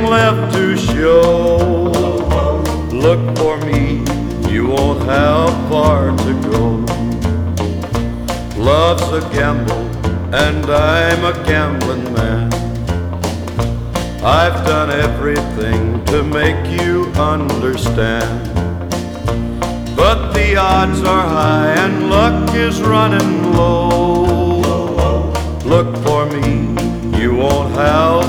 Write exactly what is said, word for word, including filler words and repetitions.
left to show. Look for me, you won't have far to go. Love's a gamble, and I'm a gambling man. I've done everything to make you understand, but the odds are high and luck is running low. Look for me, you won't have